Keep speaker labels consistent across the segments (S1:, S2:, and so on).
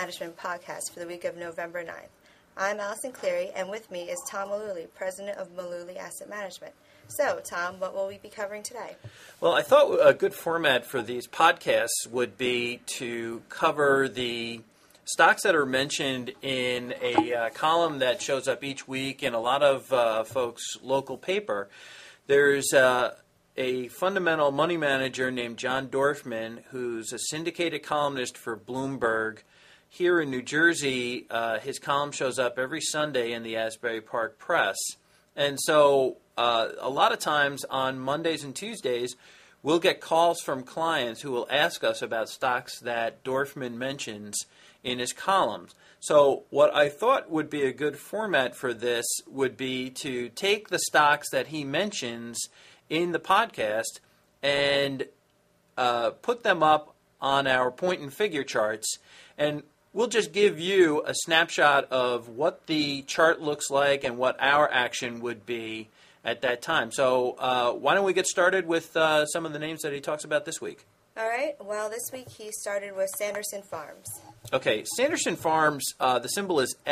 S1: Management podcast for the week of November 9th. I'm Allison Cleary, and with me is Tom Mullooly, president of Mullooly Asset Management. So, Tom, what will we be covering today?
S2: Well, I thought a good format for these podcasts would be to cover the stocks that are mentioned in a column that shows up each week in a lot of folks' local paper. There's a fundamental money manager named John Dorfman, who's a syndicated columnist for Bloomberg. Here in New Jersey, his column shows up every Sunday in the Asbury Park Press. And so a lot of times on Mondays and Tuesdays, we'll get calls from clients who will ask us about stocks that Dorfman mentions in his columns. So what I thought would be a good format for this would be to take the stocks that he mentions in the podcast and put them up on our point and figure charts, and we'll just give you a snapshot of what the chart looks like and what our action would be at that time. So why don't we get started with some of the names that he talks about this week?
S1: All right. Well, this week he started with Sanderson Farms.
S2: Okay, Sanderson Farms, the symbol is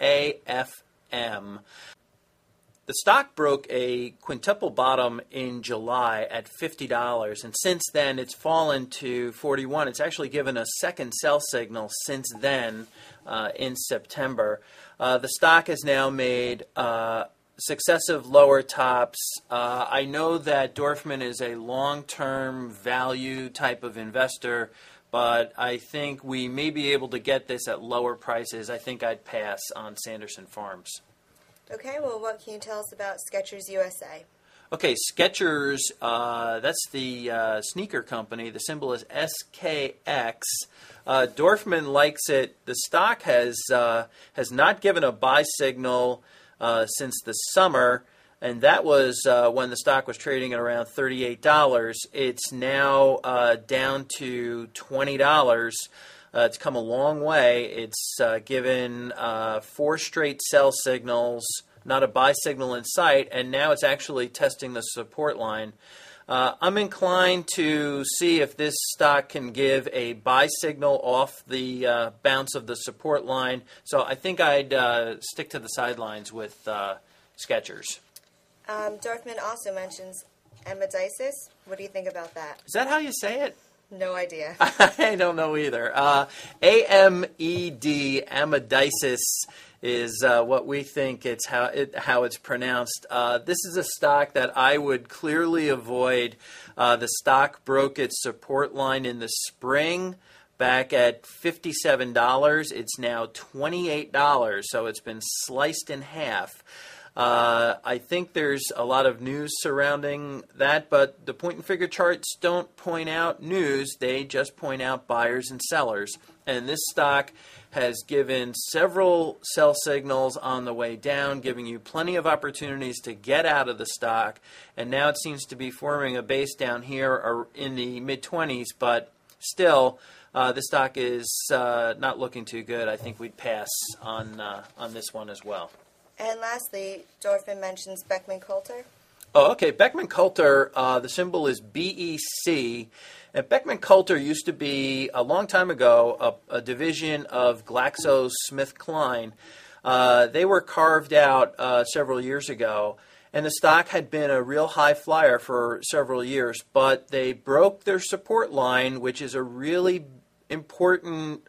S2: SAFM. The stock broke a quintuple bottom in July at $50, and since then it's fallen to $41. It's actually given a second sell signal since then in September. The stock has now made successive lower tops. I know that Dorfman is a long-term value type of investor, but I think we may be able to get this at lower prices. I think I'd pass on Sanderson Farms.
S1: Okay, well, what can you tell us about Skechers USA?
S2: Okay, Skechers, that's the sneaker company. The symbol is SKX. Dorfman likes it. The stock has not given a buy signal since the summer, and that was when the stock was trading at around $38. It's now down to $20. It's come a long way. It's given 4 straight sell signals, not a buy signal in sight, and now it's actually testing the support line. I'm inclined to see if this stock can give a buy signal off the bounce of the support line. So I think I'd stick to the sidelines with Skechers.
S1: Dorfman also mentions Amedisis. What do you think about that?
S2: Is that how you say it?
S1: No idea.
S2: I don't know either. AMED, Amedisis, is what we think it's how it's pronounced. This is a stock that I would clearly avoid. The stock broke its support line in the spring back at $57. It's now $28, so it's been sliced in half. I think there's a lot of news surrounding that, but the point and figure charts don't point out news. They just point out buyers and sellers. And this stock has given several sell signals on the way down, giving you plenty of opportunities to get out of the stock. And now it seems to be forming a base down here in the mid-20s, but still, the stock is not looking too good. I think we'd pass on this one as well.
S1: And lastly, Dorfman mentions Beckman Coulter.
S2: Oh, okay. Beckman Coulter, the symbol is BEC. And Beckman Coulter used to be, a long time ago, a division of GlaxoSmithKline. They were carved out several years ago, and the stock had been a real high flyer for several years, but they broke their support line, which is a really important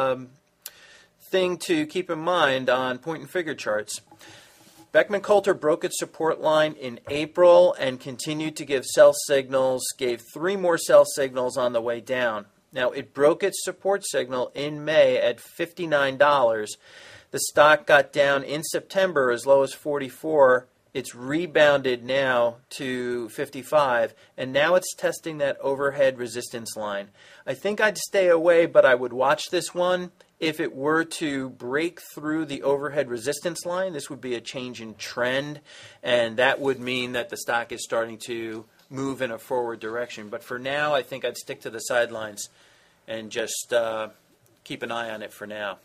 S2: thing to keep in mind on point and figure charts. Beckman Coulter broke its support line in April and continued to give sell signals, gave 3 more sell signals on the way down. Now, it broke its support signal in May at $59. The stock got down in September as low as $44. It's rebounded now to $55, and now it's testing that overhead resistance line. I think I'd stay away, but I would watch this one. If it were to break through the overhead resistance line, this would be a change in trend, and that would mean that the stock is starting to move in a forward direction. But for now, I think I'd stick to the sidelines and just keep an eye on it for now.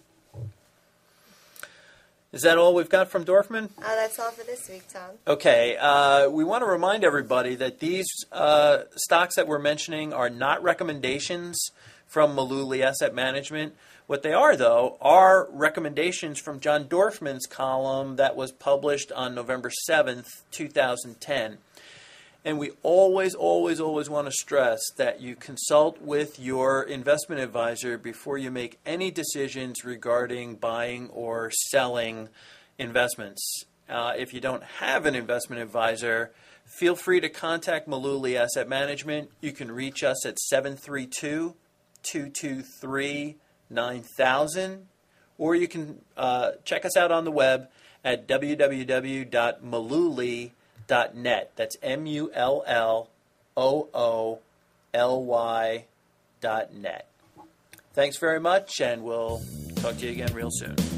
S2: Is that all we've got from Dorfman?
S1: That's all for this week, Tom.
S2: Okay. We want to remind everybody that these stocks that we're mentioning are not recommendations from Mullooly Asset Management. What they are, though, are recommendations from John Dorfman's column that was published on November 7th, 2010. And we always, always, always want to stress that you consult with your investment advisor before you make any decisions regarding buying or selling investments. If you don't have an investment advisor, feel free to contact Mullooly Asset Management. You can reach us at 732-223-9000, or you can check us out on the web at www.mullooly.net. That's MULLOOLY.net. Thanks very much, and we'll talk to you again real soon.